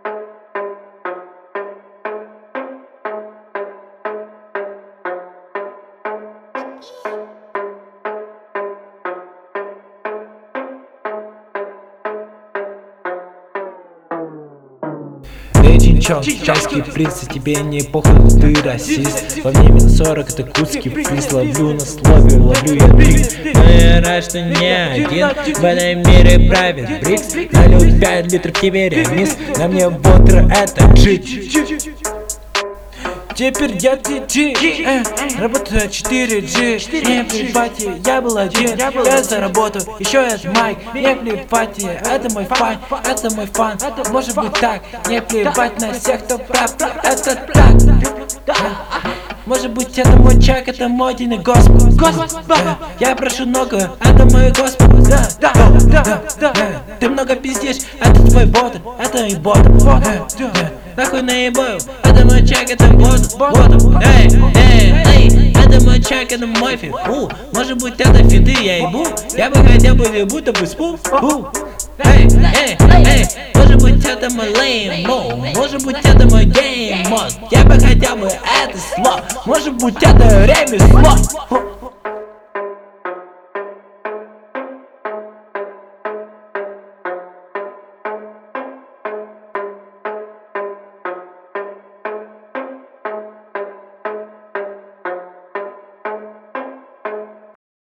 Эй, Чинчон, чайский принц, тебе не похуй, ты расист. Во мне минус 40, это курский приз. Ловлю на слове, ловлю я дрифт. Но я рад, что не один в этом мире правит Брикс. Налил 5 литров тебе ремис, на мне ботер это джит. Теперь я TG, работаю 4G. Не плевайте, я был один, я заработаю, еще это майк. Не плевайте, это мой фан, это мой фан. Может быть так, не плевать на всех, кто прав, это так. Может быть это мой чак, это мой день Господь. Я прошу много, это мой Господь. Ты много пиздишь, это твой бот, это и бот. Нахуй наебаю, это мой чак, это бот. Эй, это мой чак, это мой фиг. Может быть это фиты, я ебу. Я бы хотел бы будто бы спу. Эй, может быть это мой леймо, может быть это мой гейммод. Я бы хотел бы это сло, может быть это ремесло.